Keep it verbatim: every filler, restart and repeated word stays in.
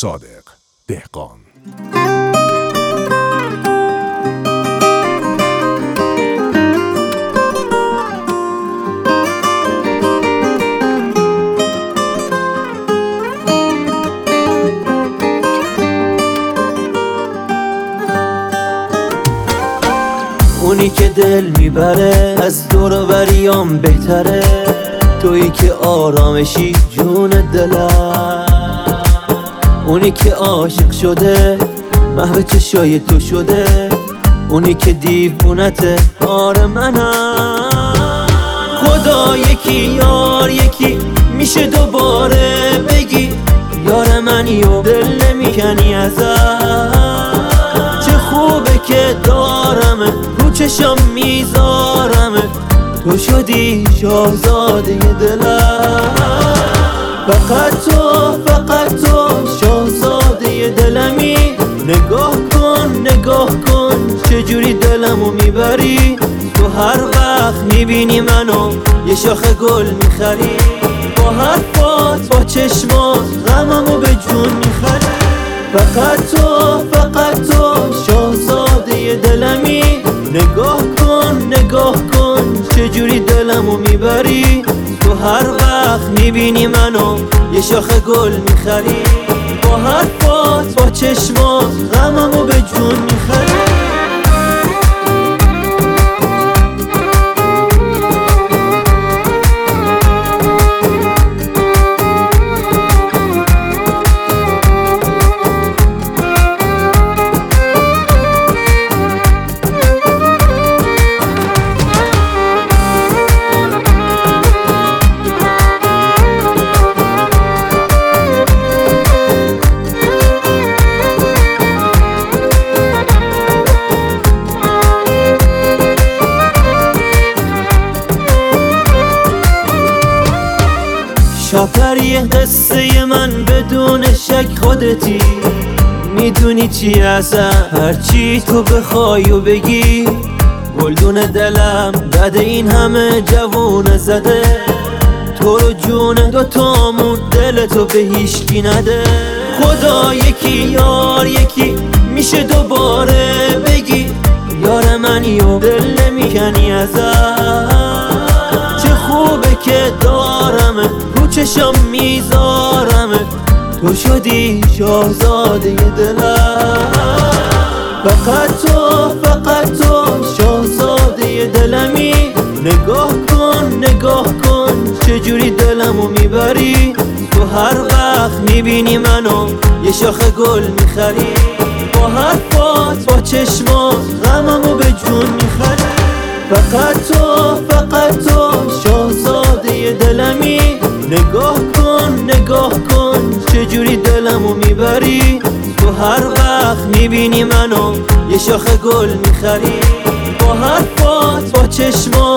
صادق دهقان. اونی که دل میبره از دور و بریام بهتره، تویی که آرامشی جون دلم. اونی که عاشق شده محو چشای تو شده، اونی که دیوونته آره منم. خدا یکی یار یکی میشه دوباره بگی یار منی و دل نمیکنی ازم. چه خوبه که دارمه رو چشم میذارمه، تو شدی شاهزاده دلم. فقط تو فقط تو شاهزاده دلمی. نگاه کن نگاه کن چجوری دلمو میبری، تو هر وقت میبینی منو یه شاخه گل میخری، با حرفات با چشمات غممو به جون میخری. فقط تو فقط تو شاهزاده دلمی. نگاه کن نگاه کن چجوری دلمو میبری، تو هر وقت میبینی منو یه شاخه گل میخری، با حرفات با چشمات غممو به جون میخری. شاپری قصه من بدون شک خودتی، میدونی چی هستم هرچی تو بخوای و بگی. گلدون دلم بعد این همه جوونه زده، تو رو جون دوتامون دل تو به هیشکی نده. خدا یکی یار یکی میشه دوباره بگی یار منی و دل نمیکنی ازم. چه خوبه که دارمه رو چشم میذارمه، تو شدی شاهزاده دلم. فقط تو فقط تو شاهزاده دلمی. نگاه کن نگاه کن چجوری دلمو میبری، تو هر وقت میبینی منو یه شاخه گل میخری، با حرفات با چشمات غممو به جون میخری. فقط تو فقط تو شاهزاده دلمی. نگاه کن نگاه کن چجوری دلمو میبری، تو هر وقت میبینی منو یه شاخه گل میخری، با حرفات با چشمات